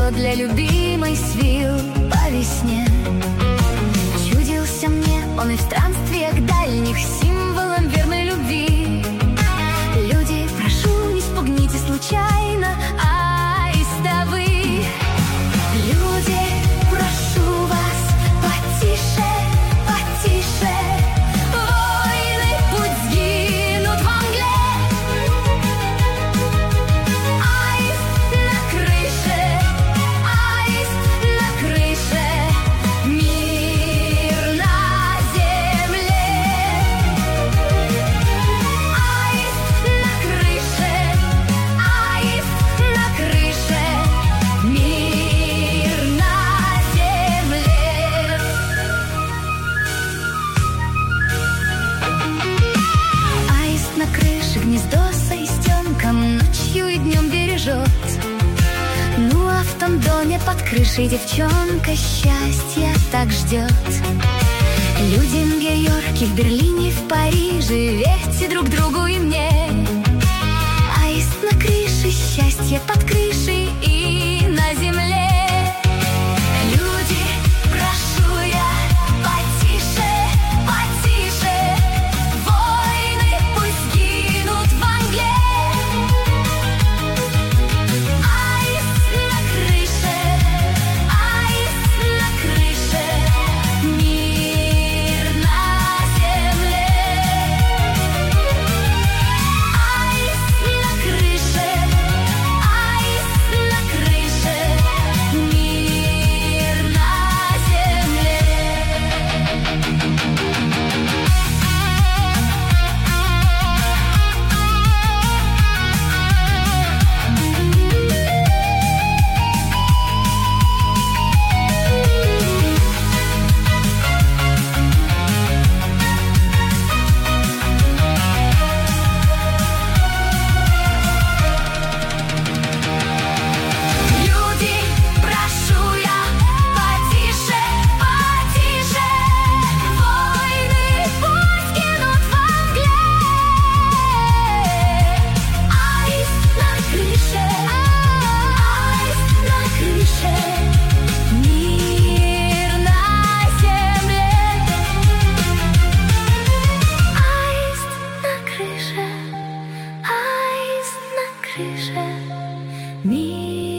цветет для любимой свил по весне. Чудился мне он и в странствиях дальних символом верной любви. Люди, прошу, не спугните случайно аиста вы. Люди, прошу вас, потише, потише. Войны путь сгинут во мгле. Аист на крыше, аист на крыше. Мир на земле. Аист на крыше, аист на крыше. Мир на земле. Аист на крыше гнездо с аистенком ночью и днем бережет. Ну а в том доме под крышей девчонка счастья так ждет. Люди в Нью-Йорке, в Берлине, в Париже, верьте друг другу и мне. Аист на крыше, счастье под крышей и на земле. Люди, прошу я, потише, потише. Войны пусть гинут во мгле. Аист на крыше, аист на крыше. Мир на земле. Аист на крыше, аист на крыше. Мир на земле. Люди, прошу я, потише, потише. Войны пусть гинут во мгле. Аист на крыше, аист на крыше. Мир на земле. Аист на крыше, аист на крыше. Мир